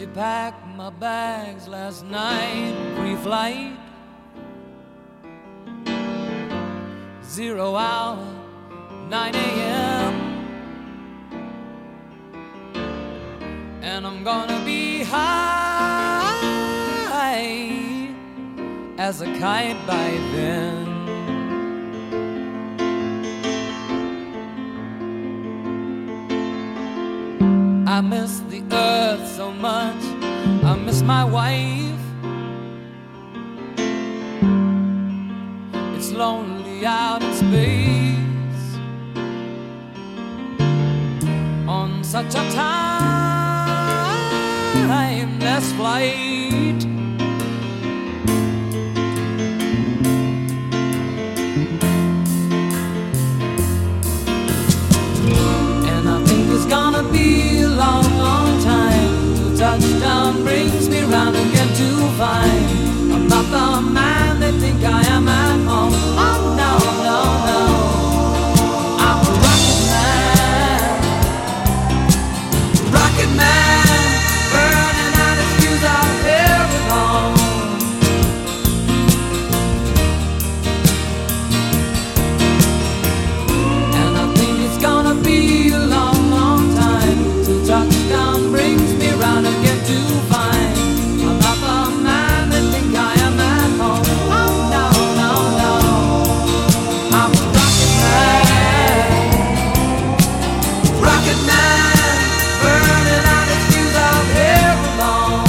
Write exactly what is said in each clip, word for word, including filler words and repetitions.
you pack my bags last night, pre-flight? Zero hour, nine a.m. And I'm gonna be high as a kite by then. I miss the earth so much, I miss my wife. It's lonely out in space on such a timeless flight. And I think it's gonna be a long, long time till touchdown brings me round again to find I'm not the man they think I am at home. Oh no, no, no, I'm a rocket man, rocket man, burning out his fuse out here alone. And I think it's gonna be a long, long time till touchdown brings me round again to find I'm not the man they think I am at home. Oh no, no, no, I'm a rocket man, rocket man, burning out his fuse out here alone.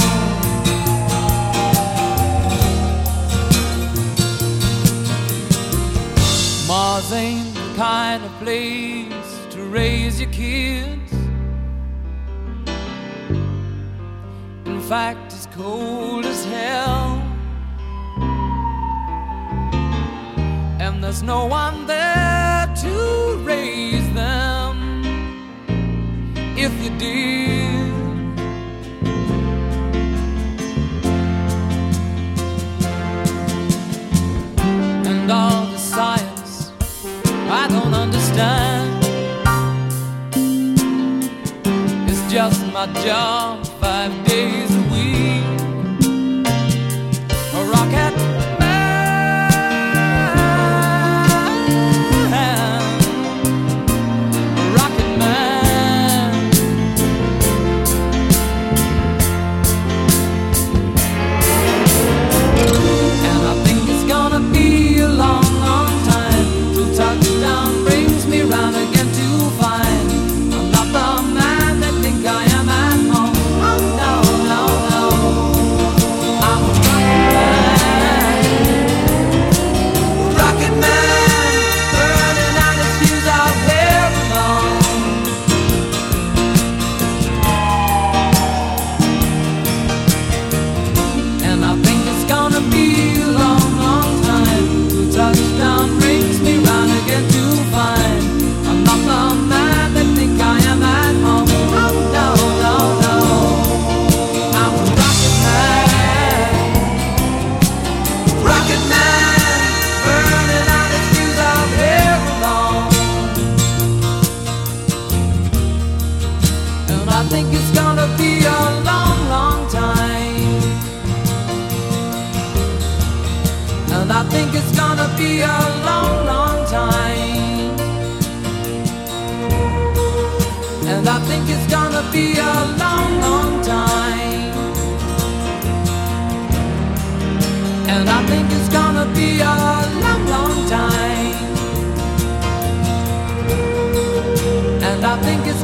Mars ain't the kind of place to raise your kids. In fact, it's cold as hell, and there's no one there to raise them if you did. And all the science I don't understand, it's just my job five days a week. A rocket man, a rocket man. And I think it's gonna be a long, long time till touchdown brings me round again to find I'm not the man they think I am at home. Oh no, no, no, I'm a rocket man, rocket man, burning out his fuse out here alone. And I think it's gonna be a long, long time till touchdown brings me round again to find I'm not the man they think I am at home. Oh no, no, no, I'm a rocket man, rocket man, burning out his fuse out here alone. And I think it's gonna be a long, long time. And I think it's gonna be a long, long time. And I think it's gonna be a long, long time. And I think it's gonna be a long, long time. And I think it's